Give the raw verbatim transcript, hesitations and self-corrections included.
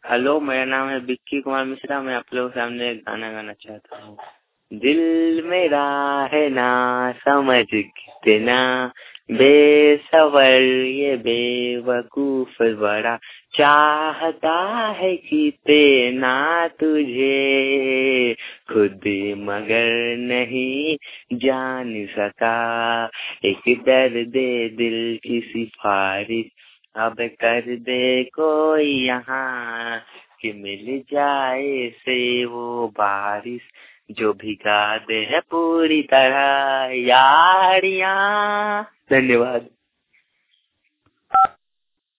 Hello, मेरा नाम है विक्की कुमार मिश्रा। मैं आप लोगों के सामने एक गाना गाना चाहता हूँ। दिल मेरा है ना समझ कितना बेसबर, ये बेवकूफ बड़ा चाहता है कितना तुझे, खुद मगर नहीं जान सका। एक दर्द दिल की सिफारिश अब कर दे कोई यहाँ, कि मिल जाए से वो बारिश जो भिगा दे है पूरी तरह यारियां। धन्यवाद।